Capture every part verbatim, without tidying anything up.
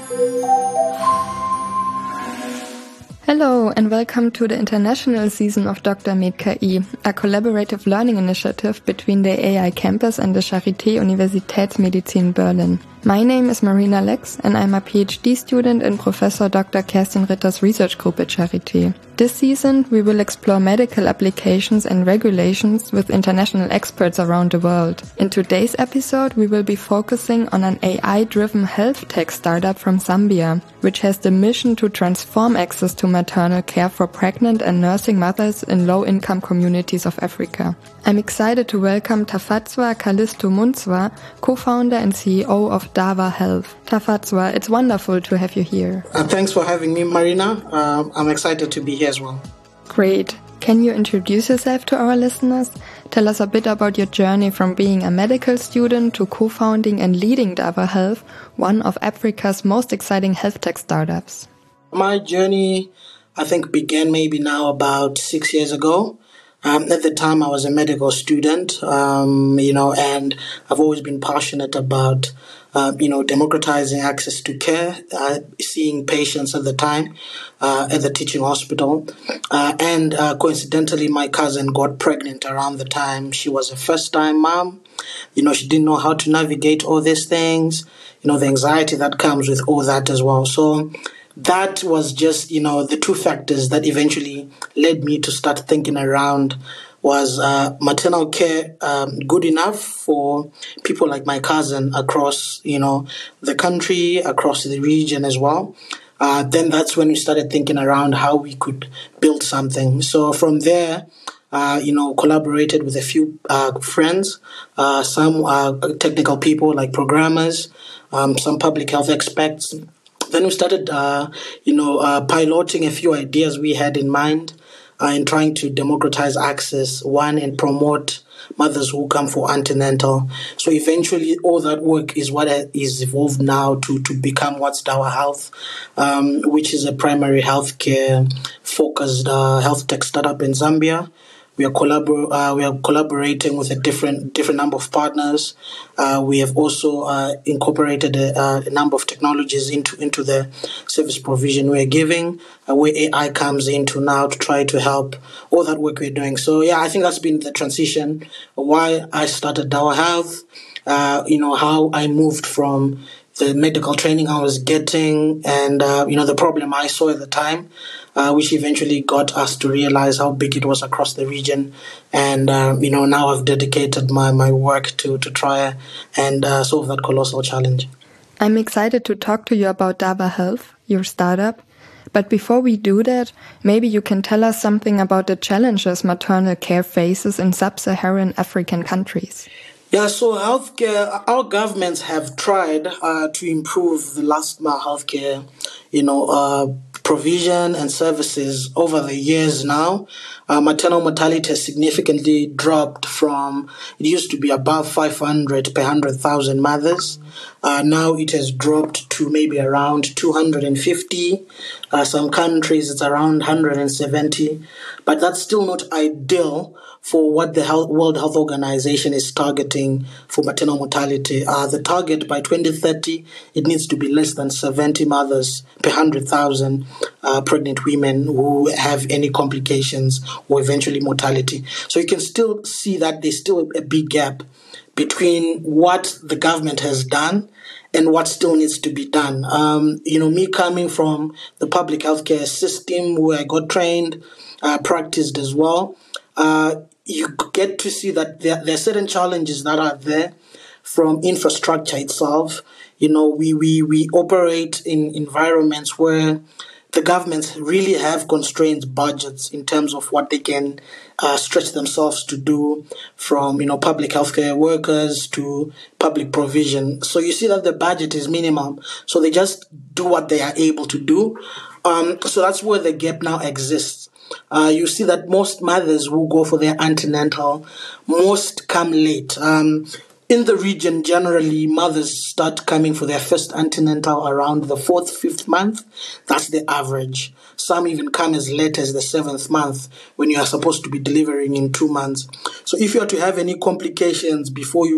Hello and welcome to the international season of Doctor Med K I, a collaborative learning initiative between the A I campus and the Charité Universitätsmedizin Berlin. My name is Marina Lex and I'm a PhD student in Professor Doctor Kerstin Ritter's research group at Charité. This season we will explore medical applications and regulations with international experts around the world. In today's episode we will be focusing on an A I-driven health tech startup from Zambia, which has the mission to transform access to maternal care for pregnant and nursing mothers in low-income communities of Africa. I'm excited to welcome Tafatswa Kalisto Muntswa, co-founder and C E O of Dava Health. Tafatswa, it's wonderful to have you here. Uh, thanks for having me, Marina. Uh, I'm excited to be here as well. Great. Can you introduce yourself to our listeners? Tell us a bit about your journey from being a medical student to co-founding and leading Dava Health, one of Africa's most exciting health tech startups. My journey, I think, began maybe now about six years ago. Um, at the time, I was a medical student, um, you know, and I've always been passionate about, uh, you know, democratizing access to care, uh, seeing patients at the time uh, at the teaching hospital. Uh, and uh, coincidentally, my cousin got pregnant around the time. She was a first-time mom. You know, she didn't know how to navigate all these things, you know, the anxiety that comes with all that as well. So that was just, you know, the two factors that eventually led me to start thinking around was uh, maternal care um, good enough for people like my cousin across, you know, the country, across the region as well. Uh, then that's when we started thinking around how we could build something. So from there, uh, you know, collaborated with a few uh, friends, uh, some uh, technical people like programmers, um, some public health experts. Then we started, uh, you know, uh, piloting a few ideas we had in mind uh, in trying to democratize access, one, and promote mothers who come for antenatal. So eventually all that work is what is evolved now to, to become what's Dava Health, um, which is a primary healthcare focused uh, health tech startup in Zambia. We are collabor- uh, we are collaborating with a different different number of partners. Uh, we have also uh, incorporated a, a number of technologies into, into the service provision we are giving, uh, where A I comes into now to try to help all that work we're doing. So yeah, I think that's been the transition, why I started Dava Health, uh, you know, how I moved from the medical training I was getting and, uh, you know, the problem I saw at the time. Uh, which eventually got us to realize how big it was across the region. And, uh, you know, now I've dedicated my, my work to, to try and uh, solve that colossal challenge. I'm excited to talk to you about Dava Health, your startup. But before we do that, maybe you can tell us something about the challenges maternal care faces in sub-Saharan African countries. Yeah, so healthcare, our governments have tried uh, to improve the last mile healthcare, you know, uh, provision and services over the years now. Uh, maternal mortality has significantly dropped from, it used to be above five hundred per one hundred thousand mothers. Uh, now it has dropped to maybe around two hundred fifty. Uh, some countries it's around one hundred seventy. But that's still not ideal for what the Health, World Health Organization is targeting for maternal mortality. Uh, the target by twenty thirty, it needs to be less than seventy mothers per one hundred thousand uh, pregnant women who have any complications or eventually mortality. So you can still see that there's still a big gap between what the government has done and what still needs to be done. Um, you know, me coming from the public healthcare system where I got trained, uh, practiced as well, uh, you get to see that there, there are certain challenges that are there from infrastructure itself. You know, we, we, we operate in environments where the governments really have constrained budgets in terms of what they can uh, stretch themselves to do, from, you know, public healthcare workers to public provision. So you see that the budget is minimum. So they just do what they are able to do. Um, so that's where the gap now exists. Uh, you see that most mothers who go for their antenatal, most come late. Um, in the region, generally, mothers start coming for their first antenatal around the fourth, fifth month. That's the average. Some even come as late as the seventh month when you are supposed to be delivering in two months. So if you are to have any complications before you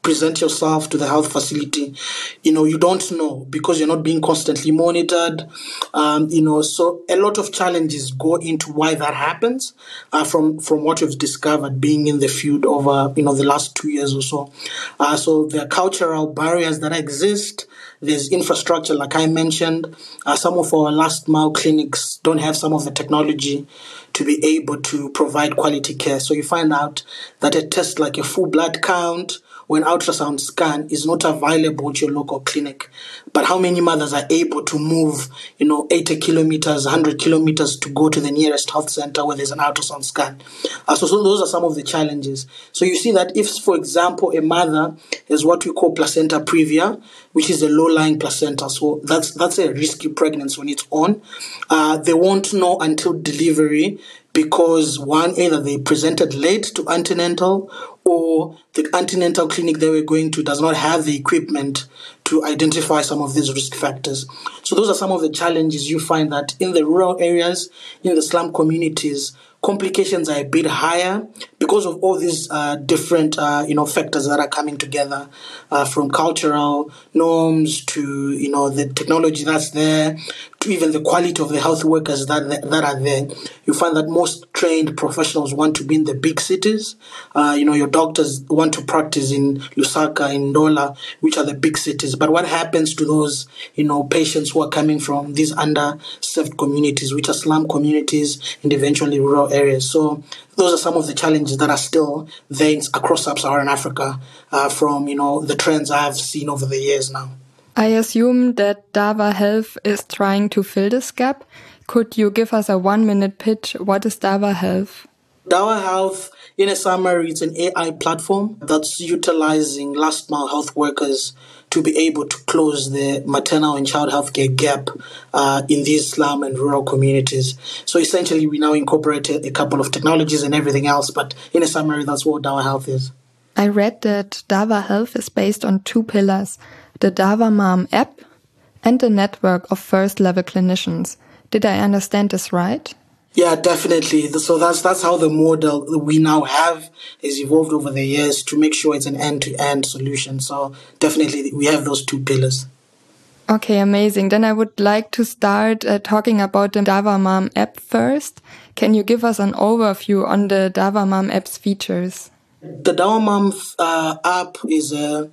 present yourself to the health facility, you know, you don't know because you're not being constantly monitored. Um, you know, so a lot of challenges go into why that happens uh, from, from what we've discovered being in the field over, you know, the last two years or so. Uh, so there are cultural barriers that exist. There's infrastructure, like I mentioned. Uh, some of our last mile clinics don't have some of the technology to be able to provide quality care. So you find out that a test like a full blood count or an ultrasound scan is not available at your local clinic. But how many mothers are able to move, you know, eighty kilometers, one hundred kilometers to go to the nearest health center where there's an ultrasound scan? Uh, so, so those are some of the challenges. So you see that if, for example, a mother has what we call placenta previa, which is a low-lying placenta, so that's that's a risky pregnancy on its own. Uh, they won't know until delivery because, one, either they presented late to antenatal or the antenatal clinic they were going to does not have the equipment to identify some of these risk factors. So those are some of the challenges you find that in the rural areas, in the slum communities, complications are a bit higher because of all these uh, different, uh, you know, factors that are coming together, uh, from cultural norms to, you know, the technology that's there, to even the quality of the health workers that that are there. You find that most trained professionals want to be in the big cities. Uh, you know, your doctors want to practice in Lusaka, in Ndola, which are the big cities. But what happens to those, you know, patients who are coming from these underserved communities, which are slum communities and eventually rural areas? So those are some of the challenges that are still there across sub-Saharan Africa uh, from, you know, the trends I've seen over the years now. I assume that Dava Health is trying to fill this gap. Could you give us a one-minute pitch? What is Dava Health? Dava Health, in a summary, it's an A I platform that's utilizing last-mile health workers to be able to close the maternal and child healthcare gap uh, in these slum and rural communities. So essentially, we now incorporate a couple of technologies and everything else, but in a summary, that's what Dava Health is. I read that Dava Health is based on two pillars, the Dava Mom app and the network of first-level clinicians. Did I understand this right? Yeah, definitely. So that's that's how the model we now have has evolved over the years to make sure it's an end-to-end solution. So definitely we have those two pillars. Okay, amazing. Then I would like to start uh, talking about the Dava Mom app first. Can you give us an overview on the Dava Mom app's features? The Dava Mom uh, app is a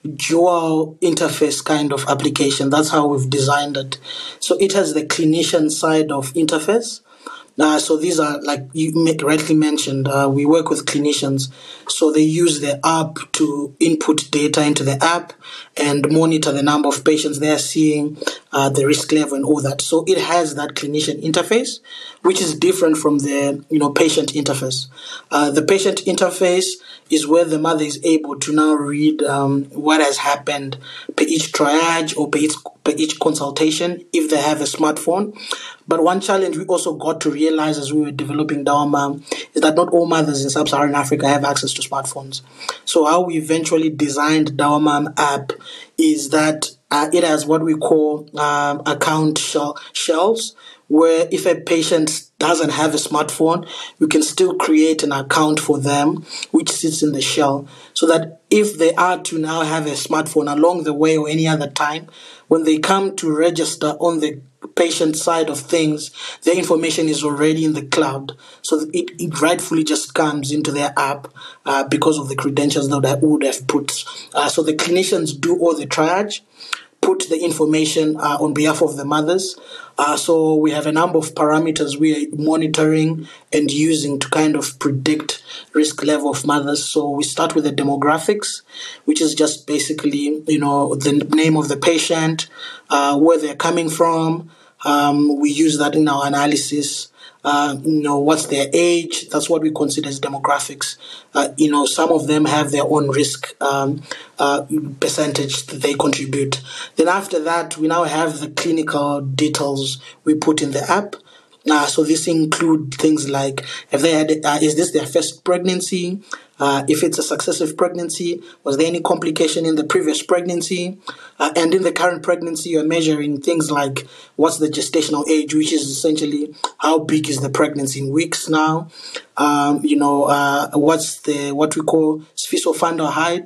dual interface kind of application. That's how we've designed it. So it has the clinician side of interface. Uh, so these are, like you rightly mentioned, uh, we work with clinicians. So they use the app to input data into the app and monitor the number of patients they are seeing, uh, the risk level and all that. So it has that clinician interface, which is different from the, you know, patient interface. Uh, the patient interface is where the mother is able to now read um, what has happened per each triage or per each, per each consultation if they have a smartphone. But one challenge we also got to realize as we were developing Dava Mom is that not all mothers in sub-Saharan Africa have access to smartphones. So how we eventually designed Dava Mom app is that uh, it has what we call um, account shell- shells, where if a patient doesn't have a smartphone, you can still create an account for them, which sits in the shell, so that if they are to now have a smartphone along the way or any other time, when they come to register on the patient side of things, their information is already in the cloud. So it, it rightfully just comes into their app uh, because of the credentials that I would have put. Uh, so the clinicians do all the triage, put the information uh, on behalf of the mothers. Uh, so we have a number of parameters we are monitoring and using to kind of predict risk level of mothers. So we start with the demographics, which is just basically, you know, the name of the patient, uh, where they're coming from. Um, we use that in our analysis. Uh, you know, what's their age? That's what we consider as demographics. Uh, you know, some of them have their own risk um, uh, percentage that they contribute. Then after that, we now have the clinical details we put in the app. Uh, so this include things like, have they had, uh, is this their first pregnancy? Uh, if it's a successive pregnancy, was there any complication in the previous pregnancy? Uh, and in the current pregnancy, you're measuring things like what's the gestational age, which is essentially how big is the pregnancy in weeks now. Um, you know, uh, what's the what we call sphincter height,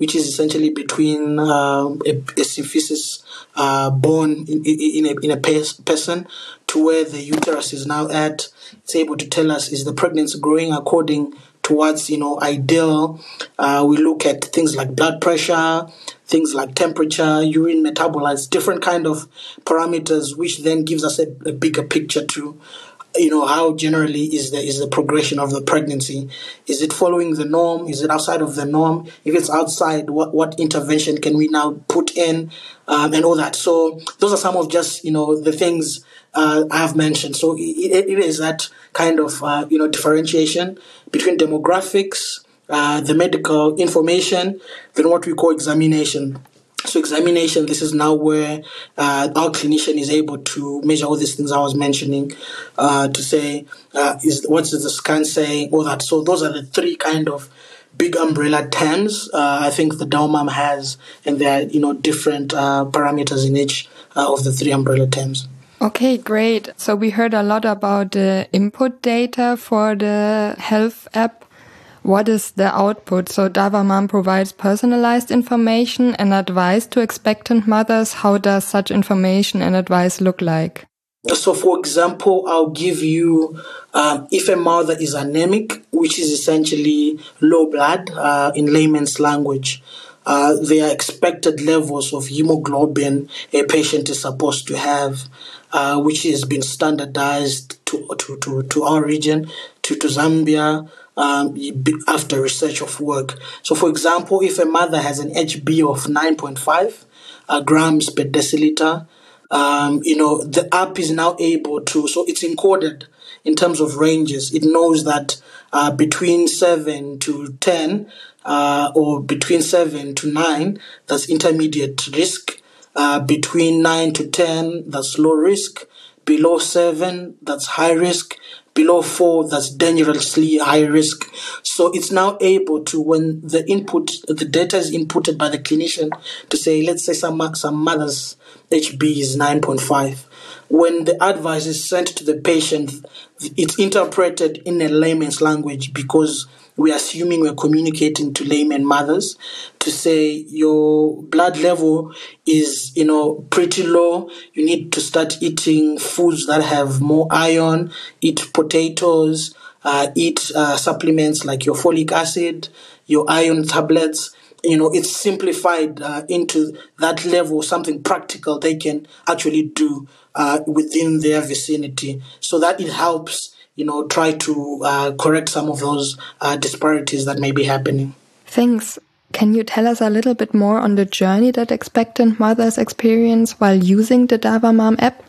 which is essentially between uh, a, a symphysis uh, bone in, in, a, in a person to where the uterus is now at. It's able to tell us, is the pregnancy growing according towards, you know, ideal. Uh, we look at things like blood pressure, things like temperature, urine metabolites, different kind of parameters, which then gives us a, a bigger picture to, you know, how generally is the is the progression of the pregnancy. Is it following the norm? Is it outside of the norm? If it's outside, what, what intervention can we now put in, um, and all that? So those are some of just, you know, the things uh, I have mentioned. So it, it is that kind of, uh, you know, differentiation between demographics, uh, the medical information, then what we call examination. So examination, this is now where uh, our clinician is able to measure all these things I was mentioning, uh, to say, uh, is what does the scan say, all that. So those are the three kind of big umbrella terms uh, I think the DAOMAM has, and there are, you know, different uh, parameters in each uh, of the three umbrella terms. Okay, great. So we heard a lot about the input data for the health app. What is the output? So DAOMAM provides personalized information and advice to expectant mothers. How does such information and advice look like? So, for example, I'll give you, um, if a mother is anemic, which is essentially low blood uh, in layman's language, uh, there are expected levels of hemoglobin a patient is supposed to have, uh, which has been standardized to, to, to, to our region, to, to Zambia, Um, after research of work. So, for example, if a mother has an H B of nine point five uh, grams per deciliter, um, you know, the app is now able to, so it's encoded in terms of ranges. It knows that uh, between seven to ten uh, or between seven to nine, that's intermediate risk. Uh, between nine to ten, that's low risk. Below seven, that's high risk. Below four, that's dangerously high risk. So it's now able to, when the input, the data is inputted by the clinician to say, let's say some some mother's H B is nine point five. When the advice is sent to the patient, it's interpreted in a layman's language, because we're assuming we're communicating to layman mothers, to say your blood level is, you know, pretty low. You need to start eating foods that have more iron, eat potatoes, uh, eat uh, supplements like your folic acid, your iron tablets. You know, it's simplified uh, into that level, something practical they can actually do uh, within their vicinity, so that it helps, you know, try to uh, correct some of those uh, disparities that may be happening. Thanks. Can you tell us a little bit more on the journey that expectant mothers experience while using the DAOMAM app?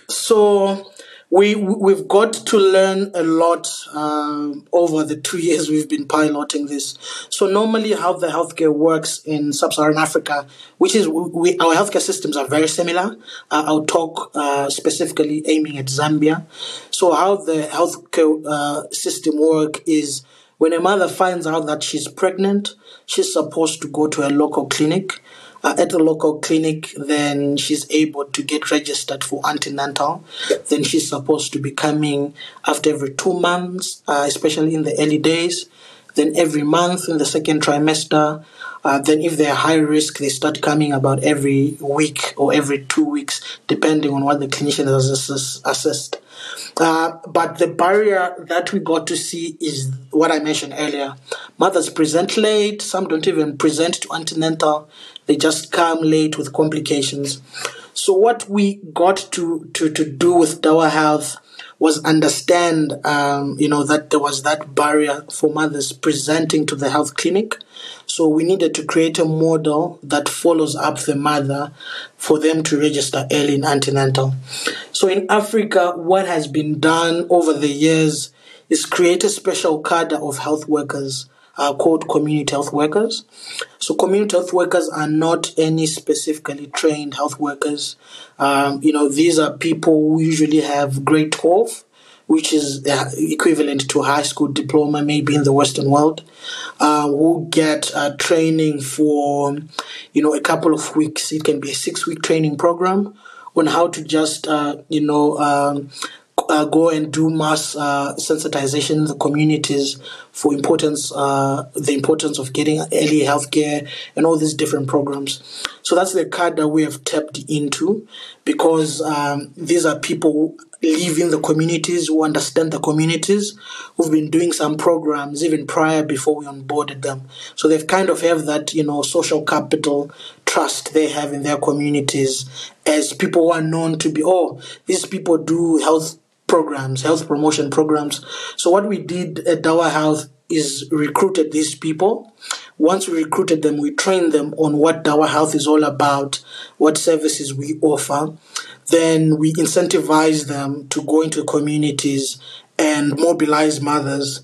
So we, we've got to learn a lot uh, over the two years we've been piloting this. So normally how the healthcare works in sub-Saharan Africa, which is we, our healthcare systems are very similar. Uh, I'll talk uh, specifically aiming at Zambia. So how the healthcare uh, system work is, when a mother finds out that she's pregnant, she's supposed to go to a local clinic. Uh, at the local clinic, then she's able to get registered for antenatal. Then she's supposed to be coming after every two months, uh, especially in the early days. Then every month in the second trimester. Uh, then if they're high risk, they start coming about every week or every two weeks, depending on what the clinician has assessed. Uh, but the barrier that we got to see is what I mentioned earlier. Mothers present late. Some don't even present to antenatal. They just come late with complications. So what we got to, to, to do with Dawa Health was understand, um, you know, that there was that barrier for mothers presenting to the health clinic. So we needed to create a model that follows up the mother for them to register early in antenatal. So in Africa, what has been done over the years is create a special cadre of health workers uh, called community health workers. So community health workers are not any specifically trained health workers. Um, you know, these are people who usually have grade twelve, which is uh, equivalent to a high school diploma, maybe in the Western world, uh, who get uh, training for, you know, a couple of weeks. It can be a six-week training program on how to just, uh, you know, um, uh, go and do mass uh, sensitization in the communities for importance, uh, the importance of getting early healthcare and all these different programs. So that's the card that we have tapped into, because um, these are people who live in the communities, who understand the communities, who've been doing some programs even prior before we onboarded them. So they've kind of have that, you know, social capital trust they have in their communities as people who are known to be, oh, these people do health programs, health promotion programs. So what we did at Dawa Health is recruited these people. Once we recruited them, we trained them on what Dawa Health is all about, what services we offer. Then we incentivize them to go into communities and mobilize mothers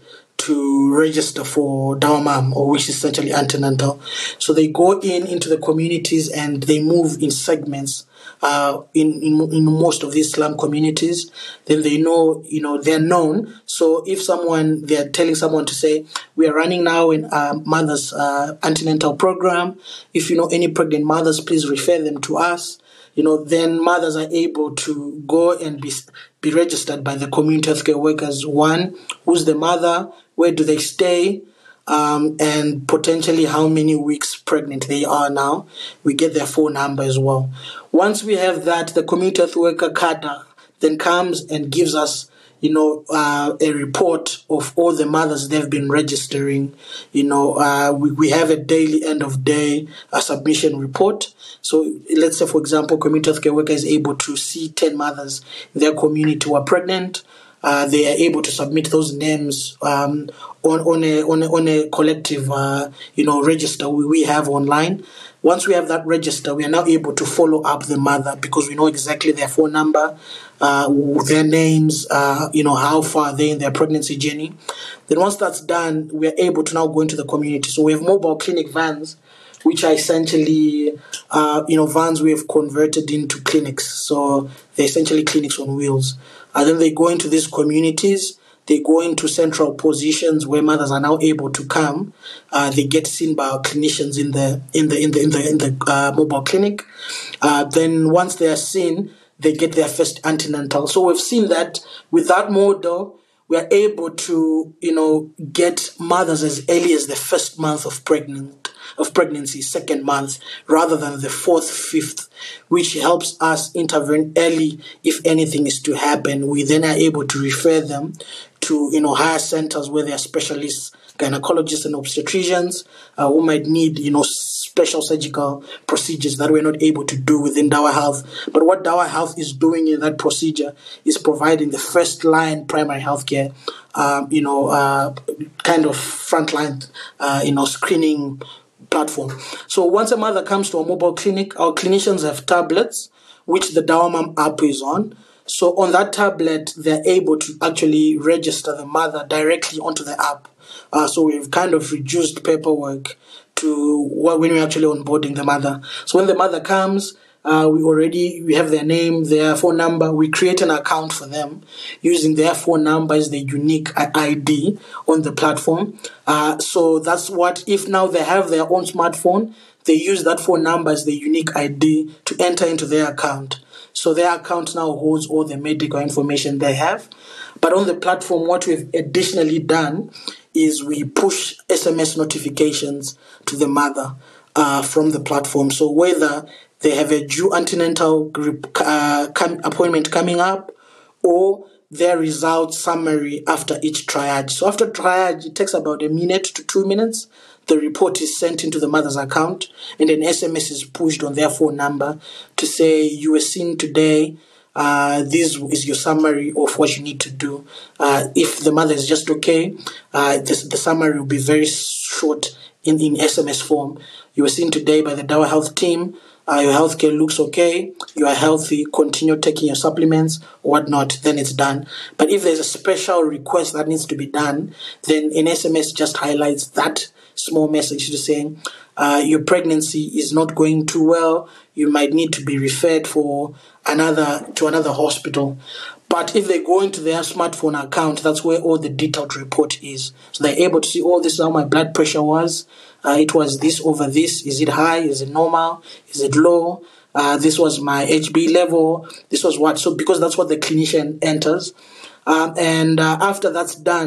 to register for Dawa Mom, or which is essentially antenatal. So they go in into the communities and they move in segments. Uh, in, in in most of these slum communities, then they know, you know, they're known. So if someone, they're telling someone to say, we are running now in uh, mother's uh, antenatal program. If you know any pregnant mothers, please refer them to us. You know, then mothers are able to go and be be registered by the community healthcare workers. One, who's the mother? Where do they stay? Um, and potentially how many weeks pregnant they are now. We get their phone number as well. Once we have that, the community health worker cadre then comes and gives us, you know, uh, a report of all the mothers they've been registering. You know, uh, we, we have a daily end of day uh, submission report. So let's say, for example, community healthcare worker is able to see ten mothers in their community who are pregnant. Uh, they are able to submit those names um, on on a on a, on a collective, uh, you know, register we, we have online. Once we have that register, we are now able to follow up the mother because we know exactly their phone number, uh, their names, uh, you know, how far they in their pregnancy journey. Then once that's done, we are able to now go into the community. So we have mobile clinic vans, which are essentially, uh, you know, vans we have converted into clinics. So they're essentially clinics on wheels. And then they go into these communities. They go into central positions where mothers are now able to come. Uh, they get seen by our clinicians in the in the in the in the in the uh, mobile clinic. Uh, then once they are seen, they get their first antenatal. So we've seen that with that model, we are able to, you know, get mothers as early as the first month of pregnant. of pregnancy, second month, rather than the fourth, fifth, which helps us intervene early if anything is to happen. We then are able to refer them to, you know, higher centers where there are specialists, gynecologists and obstetricians uh, who might need, you know, special surgical procedures that we're not able to do within Dawa Health. But what Dawa Health is doing in that procedure is providing the first line primary healthcare, um, you know, uh, kind of frontline, uh, you know, screening platform. So once a mother comes to a mobile clinic, our clinicians have tablets, which the Dawa Mom app is on. So on that tablet, they're able to actually register the mother directly onto the app. Uh, so we've kind of reduced paperwork to when we're actually onboarding the mother. So when the mother comes, Uh, we already we have their name, their phone number. We create an account for them using their phone number as the unique I D on the platform. Uh, so that's what, if now they have their own smartphone, they use that phone number as the unique I D to enter into their account. So their account now holds all the medical information they have. But on the platform, what we've additionally done is we push S M S notifications to the mother uh, from the platform. So whether they have a due antenatal group, uh, com- appointment coming up, or their result summary after each triage. So after triage, it takes about a minute to two minutes. The report is sent into the mother's account, and an S M S is pushed on their phone number to say, you were seen today. Uh, this is your summary of what you need to do. Uh, if the mother is just okay, uh, this, the summary will be very short in, in S M S form. You were seen today by the Dawa Health team. Uh, your healthcare looks okay, you are healthy, continue taking your supplements or whatnot, then it's done. But if there's a special request that needs to be done, then an S M S just highlights that small message to saying uh, your pregnancy is not going too well, you might need to be referred for another to another hospital. But if they go into their smartphone account, that's where all the detailed report is. So they're able to see, oh, this is how my blood pressure was. Uh, it was this over this. Is it high? Is it normal? Is it low? Uh, this was my H B level. This was what. So because that's what the clinician enters. Um, and uh, after that's done,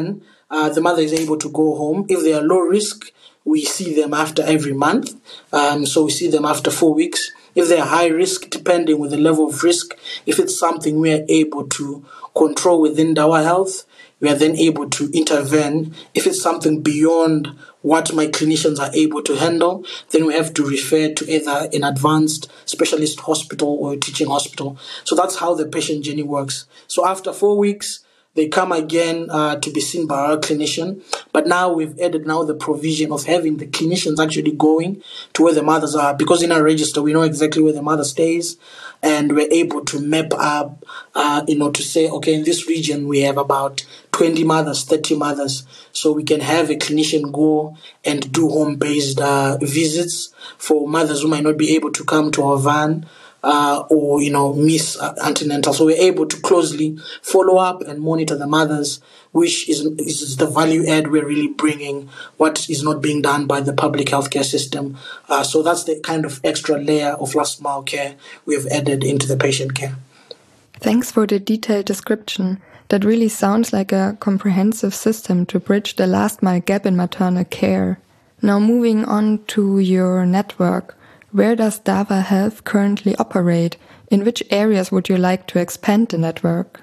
uh, the mother is able to go home. If they are low risk, we see them after every month. Um, so we see them after four weeks. If they're high risk, depending with the level of risk, if it's something we are able to control within Dawa Health, we are then able to intervene. If it's something beyond what my clinicians are able to handle, then we have to refer to either an advanced specialist hospital or a teaching hospital. So that's how the patient journey works. So after four weeks, they come again uh, to be seen by our clinician. But now we've added now the provision of having the clinicians actually going to where the mothers are, because in our register, we know exactly where the mother stays, and we're able to map up, uh, you know, to say, okay, in this region, we have about twenty mothers, thirty mothers. So we can have a clinician go and do home-based uh, visits for mothers who might not be able to come to our van, Uh, or, you know, miss uh, antenatal. So we're able to closely follow up and monitor the mothers, which is, is the value add we're really bringing, what is not being done by the public healthcare system. Uh, so that's the kind of extra layer of last mile care we've added into the patient care. Thanks for the detailed description. That really sounds like a comprehensive system to bridge the last mile gap in maternal care. Now moving on to your network. Where does Dawa Health currently operate? In which areas would you like to expand the network?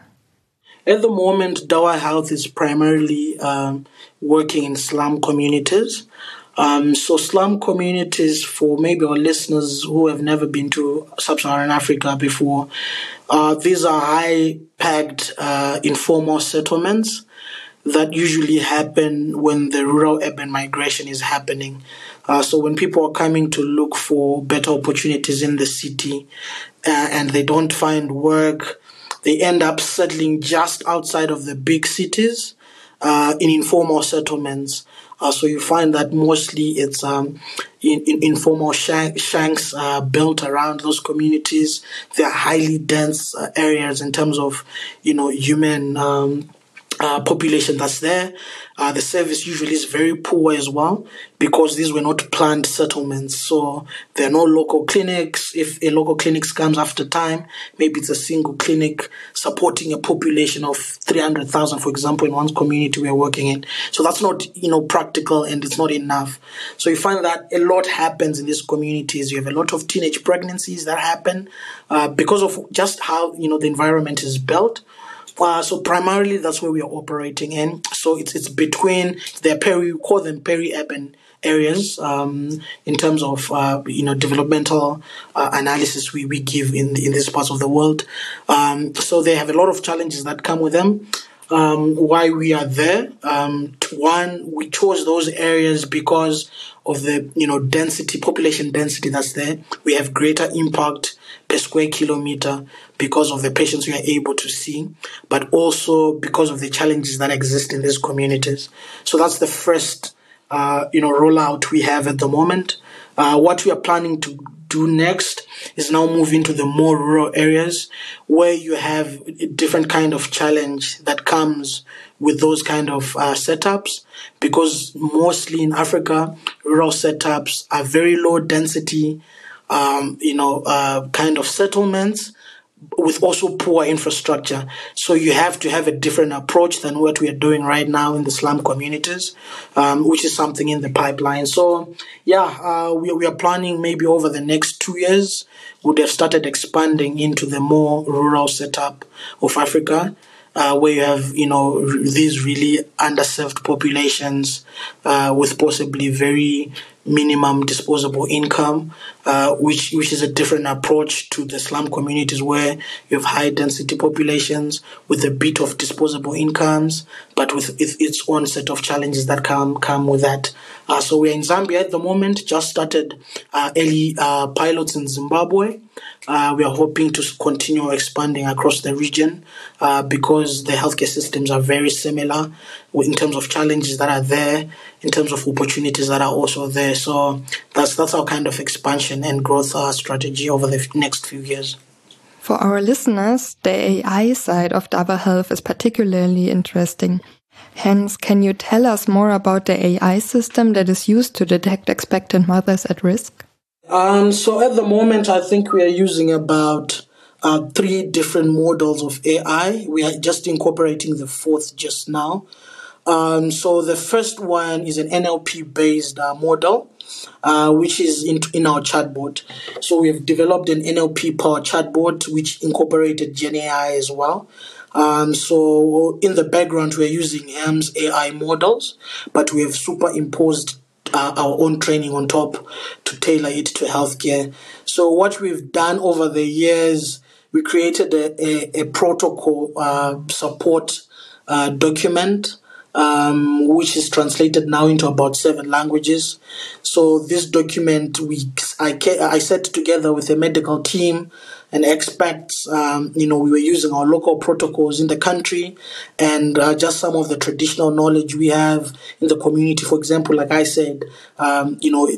At the moment, Dawa Health is primarily um, working in slum communities. Um, so slum communities, for maybe our listeners who have never been to sub-Saharan Africa before, uh, these are high-packed uh, informal settlements that usually happen when the rural-urban migration is happening. Uh, so when people are coming to look for better opportunities in the city uh, and they don't find work, they end up settling just outside of the big cities uh, in informal settlements. Uh, so you find that mostly it's um, in, in informal shank, shanks uh, built around those communities. They're highly dense uh, areas in terms of, you know, human um Uh, population that's there. Uh, the service usually is very poor as well, because these were not planned settlements. So there are no local clinics. If a local clinic comes after time, maybe it's a single clinic supporting a population of three hundred thousand, for example, in one community we're working in. So that's not, you know, practical, and it's not enough. So you find that a lot happens in these communities. You have a lot of teenage pregnancies that happen uh, because of just how, you know, the environment is built. Uh, so primarily that's where we are operating in. So it's it's between the peri, we call them peri-urban areas um, in terms of uh, you know developmental uh, analysis we, we give in in these parts of the world. Um, so they have a lot of challenges that come with them. Um, why we are there? Um, one, we chose those areas because of the you know density, population density that's there. We have greater impact per square kilometer because of the patients we are able to see, but also because of the challenges that exist in these communities. So that's the first, uh, you know, rollout we have at the moment. Uh, what we are planning to do next is now move into the more rural areas where you have a different kind of challenge that comes with those kind of uh, setups, because mostly in Africa, rural setups are very low density, um, you know, uh, kind of settlements with also poor infrastructure. So you have to have a different approach than what we are doing right now in the slum communities, um, which is something in the pipeline. So, yeah, uh, we, we are planning maybe over the next two years, would have started expanding into the more rural setup of Africa, uh, where you have, you know, these really underserved populations uh, with possibly very minimum disposable income, uh, which which is a different approach to the slum communities where you have high density populations with a bit of disposable incomes, but with its own set of challenges that come come with that. Uh, so we're in Zambia at the moment, just started uh, early uh, pilots in Zimbabwe. Uh, we are hoping to continue expanding across the region uh, because the healthcare systems are very similar in terms of challenges that are there, in terms of opportunities that are also there. So that's that's our kind of expansion and growth uh, strategy over the next few years. For our listeners, the A I side of Dawa Health is particularly interesting. Hence, can you tell us more about the A I system that is used to detect expectant mothers at risk? Um, so at the moment, I think we are using about uh, three different models of A I. We are just incorporating the fourth just now. Um, so the first one is an N L P-based uh, model, uh, which is in, in our chatbot. So we've developed an N L P-powered chatbot, which incorporated Gen A I as well. Um, so in the background, we're using H E M S A I models, but we have superimposed uh, our own training on top to tailor it to healthcare. So what we've done over the years, we created a, a, a protocol uh, support uh, document, um, which is translated now into about seven languages. So this document we I, I set together with a medical team and experts. Um, you know, we were using our local protocols in the country and uh, just some of the traditional knowledge we have in the community. For example, like I said, um, you know,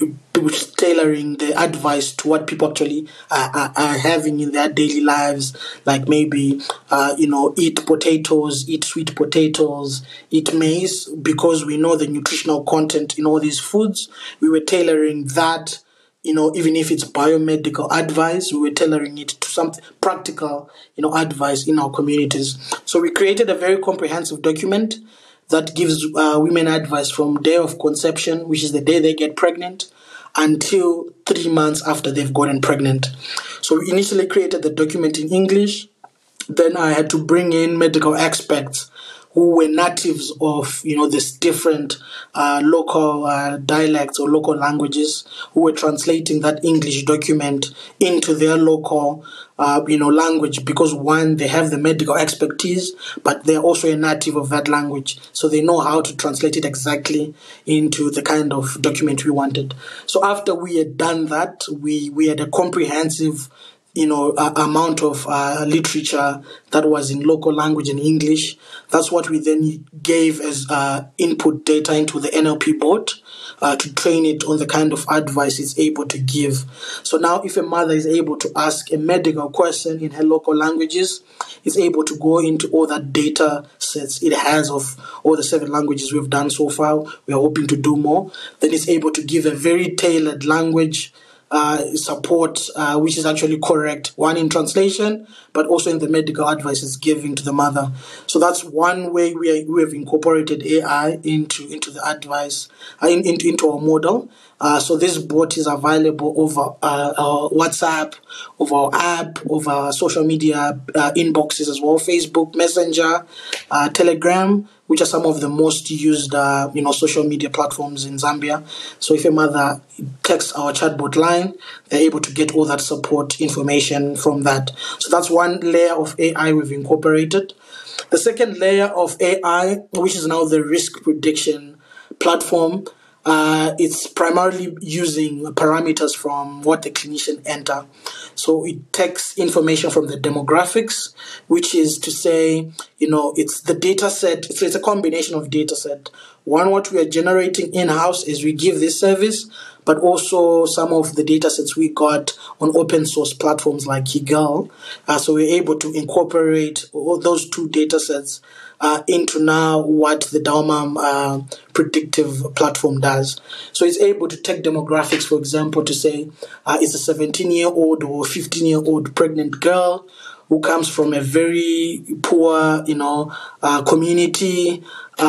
tailoring the advice to what people actually are, are, are having in their daily lives, like maybe, uh, you know, eat potatoes, eat sweet potatoes, eat maize, because we know the nutritional content in all these foods. We were tailoring that, you know, even if it's biomedical advice, we were tailoring it to something practical, you know, advice in our communities. So we created a very comprehensive document that gives uh, women advice from day of conception, which is the day they get pregnant, until three months after they've gotten pregnant. So we initially created the document in English. Then I had to bring in medical experts who were natives of, you know, this different uh, local uh, dialects or local languages, who were translating that English document into their local, uh, you know, language. Because one, they have the medical expertise, but they're also a native of that language, so they know how to translate it exactly into the kind of document we wanted. So after we had done that, we we had a comprehensive, you know, uh, amount of uh, literature that was in local language and English. That's what we then gave as uh, input data into the N L P bot uh, to train it on the kind of advice it's able to give. So now if a mother is able to ask a medical question in her local languages, it's able to go into all that data sets it has of all the seven languages we've done so far. We are hoping to do more. Then it's able to give a very tailored language Uh, support, uh, which is actually correct, one in translation, but also in the medical advice it's giving to the mother. So that's one way we, are, we have incorporated A I into into the advice, uh, in, into, into our model. Uh, so this bot is available over uh, our WhatsApp, over our app, over our social media uh, inboxes as well, Facebook, Messenger, uh, Telegram, which are some of the most used, uh, you know, social media platforms in Zambia. So if a mother texts our chatbot line, they're able to get all that support information from that. So that's one layer of A I we've incorporated. The second layer of A I, which is now the risk prediction platform, Uh, it's primarily using parameters from what the clinician enter. So it takes information from the demographics, which is to say, you know, it's the data set. So it's a combination of data set. One, what we are generating in-house as we give this service, but also some of the data sets we got on open source platforms like Kaggle. Uh, so we're able to incorporate all those two data sets uh, into now what the Daumam uh, predictive platform does. So it's able to take demographics, for example, to say uh, it's a seventeen-year-old or fifteen-year-old pregnant girl who comes from a very poor, you know, uh, community.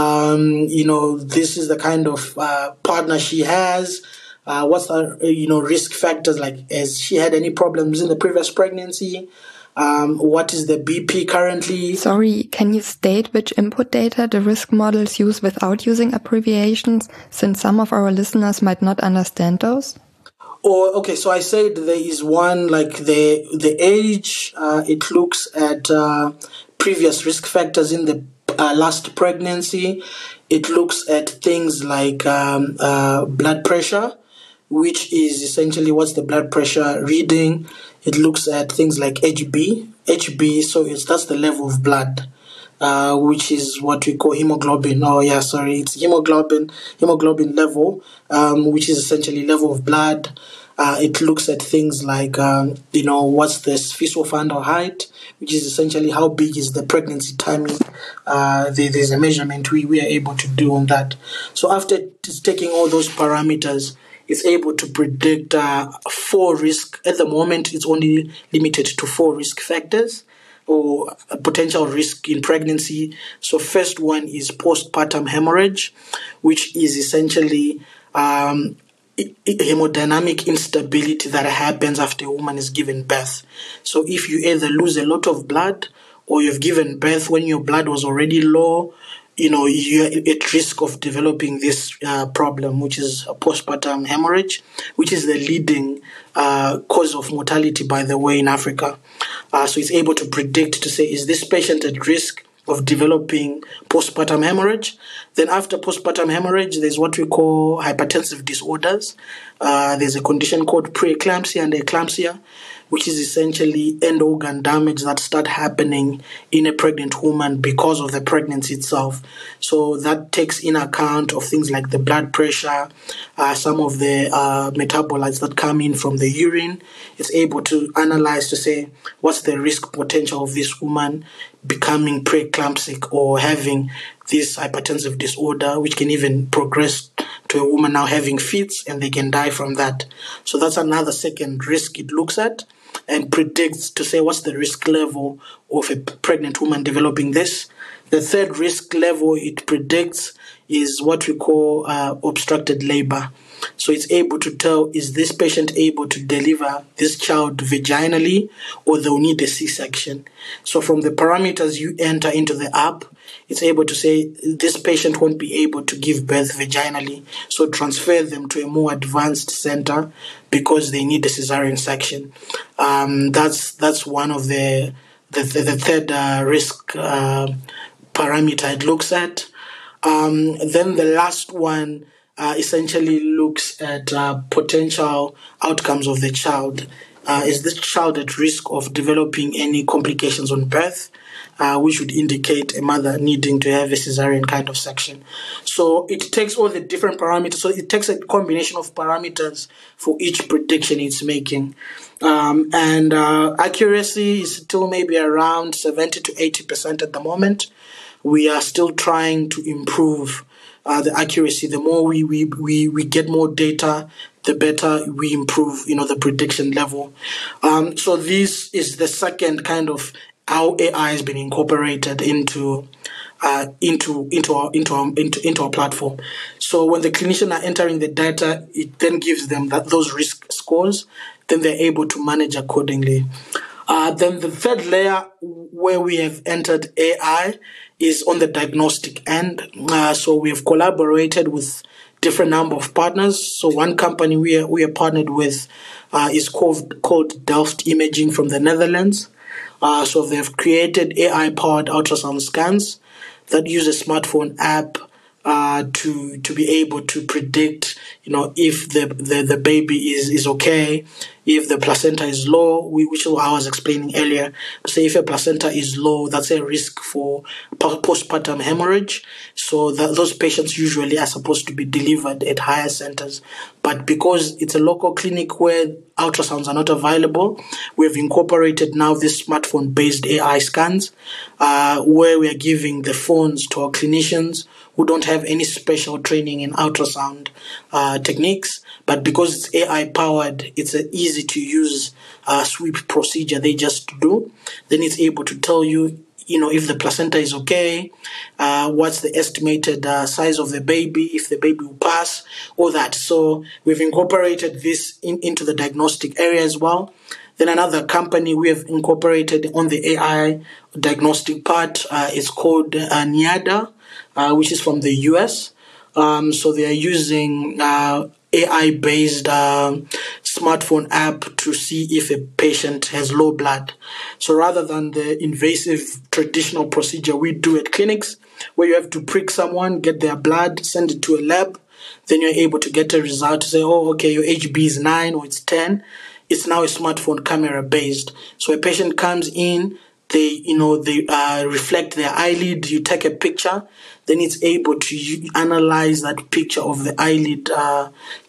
Um, you know, this is the kind of uh, partner she has. Uh, what's her, you know, risk factors? Like, has she had any problems in the previous pregnancy? Um, what is the B P currently? Sorry, can you state which input data the risk models use without using abbreviations, since some of our listeners might not understand those? Oh, okay. So I said there is one, like the the age. Uh, it looks at uh, previous risk factors in the uh, last pregnancy. It looks at things like um, uh, blood pressure, which is essentially what's the blood pressure reading. It looks at things like H B. H B, so it's that's the level of blood, uh, which is what we call hemoglobin. Oh, yeah, sorry, it's hemoglobin, hemoglobin level, um, which is essentially level of blood. Uh, it looks at things like, um, you know, what's the sphincter height, which is essentially how big is the pregnancy timing. Uh, there, there's a measurement we, we are able to do on that. So after taking all those parameters, it's able to predict uh, four risk. At the moment, it's only limited to four risk factors. or a potential risk in pregnancy. So first one is postpartum hemorrhage, which is essentially um, hemodynamic instability that happens after a woman is given birth. So if you either lose a lot of blood or you've given birth when your blood was already low, you know, you're at risk of developing this uh, problem, which is a postpartum hemorrhage, which is the leading uh, cause of mortality, by the way, in Africa. Uh, so it's able to predict, to say, is this patient at risk of developing postpartum hemorrhage? Then after postpartum hemorrhage, there's what we call hypertensive disorders. Uh, there's a condition called preeclampsia and eclampsia, which is essentially end organ damage that start happening in a pregnant woman because of the pregnancy itself. So that takes in account of things like the blood pressure, uh, some of the uh, metabolites that come in from the urine. It's able to analyze to say what's the risk potential of this woman becoming preeclamptic or having this hypertensive disorder, which can even progress to a woman now having fits and they can die from that. So that's another second risk it looks at and predicts to say what's the risk level of a pregnant woman developing this. The third risk level it predicts is what we call uh, obstructed labor. So it's able to tell, is this patient able to deliver this child vaginally or they'll need a C-section. So from the parameters you enter into the app, it's able to say this patient won't be able to give birth vaginally, so transfer them to a more advanced center because they need a cesarean section. Um, that's that's one of the the, the, the third uh, risk uh, parameter it looks at. Um, then the last one uh, essentially looks at uh, potential outcomes of the child. Uh, is this child at risk of developing any complications on birth, uh, which would indicate a mother needing to have a cesarean kind of section? So it takes all the different parameters. So it takes a combination of parameters for each prediction it's making. Um, and uh, accuracy is still maybe around seventy to eighty percent at the moment. We are still trying to improve uh, the accuracy. The more we, we, we, we get more data, the better we improve, you know, the prediction level. Um, so this is the second kind of how A I has been incorporated into uh, into into our into our into, into our platform. So when the clinicians are entering the data, it then gives them that those risk scores. Then they're able to manage accordingly. Uh, then the third layer where we have entered A I is on the diagnostic end. Uh, so we have collaborated with different number of partners. So one company we are, we are partnered with uh, is called, called Delft Imaging from the Netherlands. Uh, so they've created A I-powered ultrasound scans that use a smartphone app uh, to to be able to predict, you know, if the, the, the baby is, is okay, if the placenta is low, which I was explaining earlier. Say if a placenta is low, that's a risk for postpartum hemorrhage. So that those patients usually are supposed to be delivered at higher centers. But because it's a local clinic where ultrasounds are not available, we've incorporated now this smartphone-based A I scans, uh, where we are giving the phones to our clinicians who don't have any special training in ultrasound uh, techniques. But because it's A I-powered, it's an easy-to-use uh, sweep procedure they just do. Then it's able to tell you, you know, if the placenta is okay, uh, what's the estimated uh, size of the baby, if the baby will pass, all that. So we've incorporated this in, into the diagnostic area as well. Then another company we have incorporated on the A I diagnostic part uh, is called uh, Niada, uh, which is from the U S. Um, so they are using uh, A I-based uh, smartphone app to see if a patient has low blood. So rather than the invasive traditional procedure we do at clinics, where you have to prick someone, get their blood, send it to a lab, then you're able to get a result to say, oh, okay, your H B is nine or it's ten. It's now a smartphone camera-based. So a patient comes in, they, you know, they uh, reflect their eyelid, you take a picture, then it's able to analyze that picture of the eyelid uh,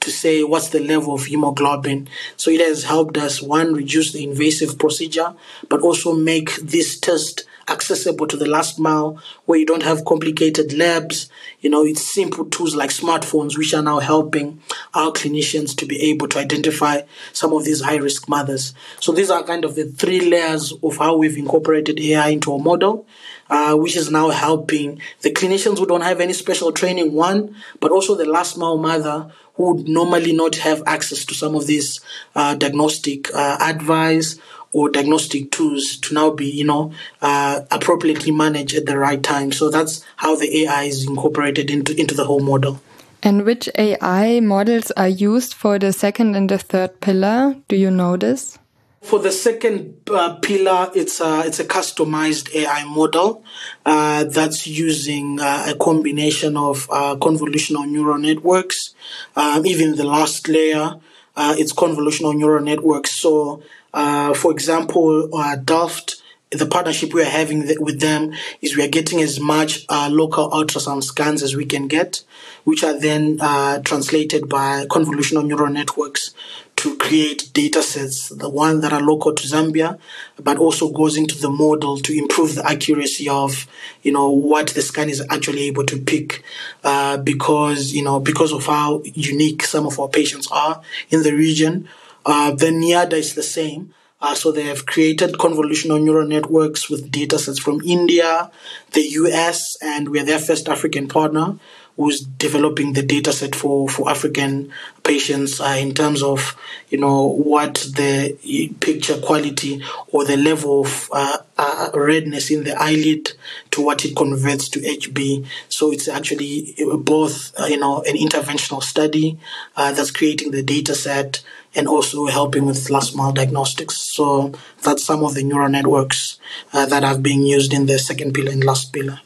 to say what's the level of hemoglobin. So it has helped us, one, reduce the invasive procedure, but also make this test accessible to the last mile, where you don't have complicated labs. You know, it's simple tools like smartphones, which are now helping our clinicians to be able to identify some of these high-risk mothers. So these are kind of the three layers of how we've incorporated A I into our model, uh, which is now helping the clinicians who don't have any special training, one, but also the last mile mother who would normally not have access to some of these uh, diagnostic uh, advice or diagnostic tools to now be, you know, uh, appropriately managed at the right time. So that's how the A I is incorporated into, into the whole model. And which A I models are used for the second and the third pillar? Do you know this? For the second uh, pillar, it's a, it's a customized A I model uh, that's using uh, a combination of uh, convolutional neural networks. Um, even the last layer, uh, it's convolutional neural networks. So, uh, for example, uh, Delft, the partnership we are having th- with them is we are getting as much uh, local ultrasound scans as we can get, which are then uh, translated by convolutional neural networks to create data sets, the one that are local to Zambia, but also goes into the model to improve the accuracy of, you know, what the scan is actually able to pick, uh, because, you know, because of how unique some of our patients are in the region. Uh, the NIADA is the same. Uh, so they have created convolutional neural networks with data sets from India, the U S, and we're their first African partner who's developing the data set for, for African patients uh, in terms of, you know, what the picture quality or the level of uh, uh, redness in the eyelid to what it converts to H B. So it's actually both, uh, you know, an interventional study uh, that's creating the data set and also helping with last mile diagnostics. So that's some of the neural networks uh, that are being used in the second pillar and last pillar.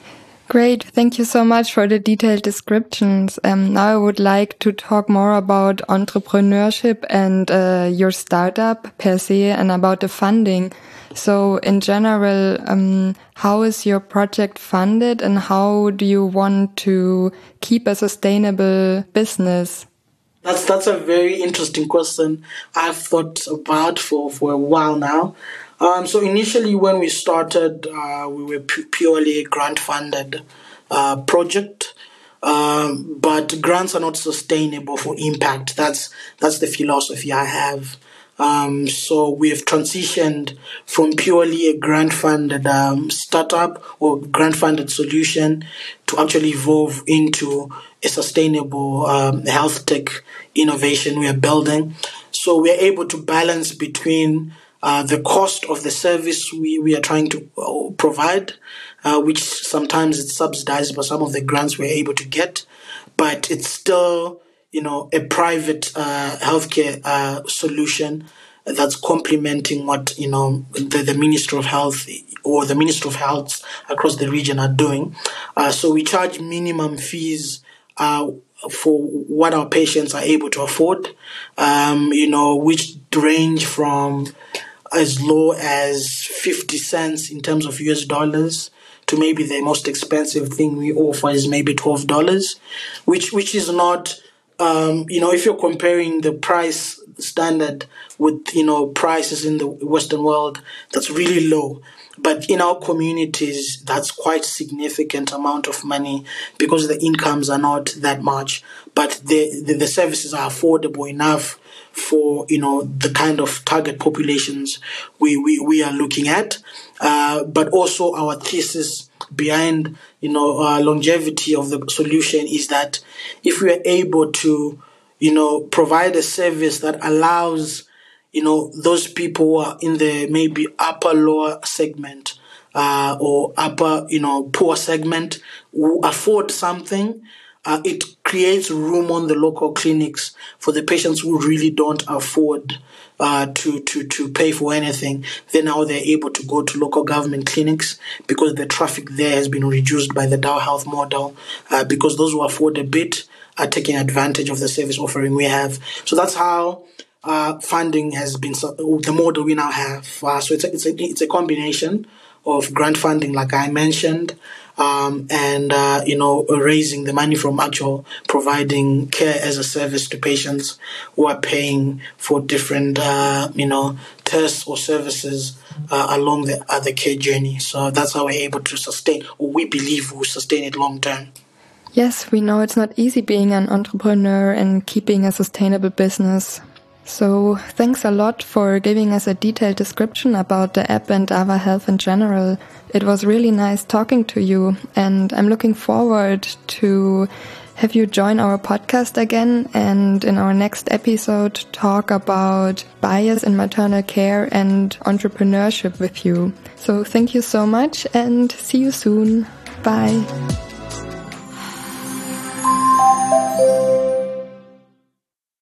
Great. Thank you so much for the detailed descriptions. Um, now I would like to talk more about entrepreneurship and uh, your startup per se and about the funding. So in general, um, how is your project funded and how do you want to keep a sustainable business? That's that's a very interesting question I've thought about for, for a while now. Um, so initially when we started, uh, we were pu- purely a grant-funded uh, project, um, but grants are not sustainable for impact. That's that's the philosophy I have. Um, so we have transitioned from purely a grant-funded um, startup or grant-funded solution to actually evolve into a sustainable um, health tech innovation we are building. So we are able to balance between uh, the cost of the service we, we are trying to uh, provide, uh, which sometimes it's subsidized by some of the grants we're able to get, but it's still, you know, a private uh, healthcare uh, solution that's complementing what, you know, the, the Ministry of Health or the Ministry of Health across the region are doing. Uh, so we charge minimum fees uh, for what our patients are able to afford, um, you know, which range from as low as fifty cents in terms of U S dollars to maybe the most expensive thing we offer is maybe twelve dollars, which which is not, um, you know, if you're comparing the price standard with, you know, prices in the Western world, that's really low. But in our communities, that's quite significant amount of money because the incomes are not that much, but the, the, the services are affordable enough for, you know, the kind of target populations we, we, we are looking at. Uh, but also our thesis behind, you know, uh, longevity of the solution is that if we are able to, you know, provide a service that allows, you know, those people who are in the maybe upper lower segment uh, or upper, you know, poor segment who afford something, uh, it creates room on the local clinics for the patients who really don't afford uh, to, to, to pay for anything. Then now they're able to go to local government clinics because the traffic there has been reduced by the Dow Health model, uh, because those who afford a bit are taking advantage of the service offering we have. So that's how uh, funding has been, the model we now have. Uh, so it's a, it's a, it's a combination of grant funding, like I mentioned, um, and, uh, you know, raising the money from actual providing care as a service to patients who are paying for different, uh, you know, tests or services uh, along the other care journey. So that's how we're able to sustain, or we believe we'll sustain it long term. Yes, we know it's not easy being an entrepreneur and keeping a sustainable business. So thanks a lot for giving us a detailed description about the app and Ava Health in general. It was really nice talking to you, and I'm looking forward to have you join our podcast again and in our next episode talk about bias in maternal care and entrepreneurship with you. So thank you so much and see you soon. Bye.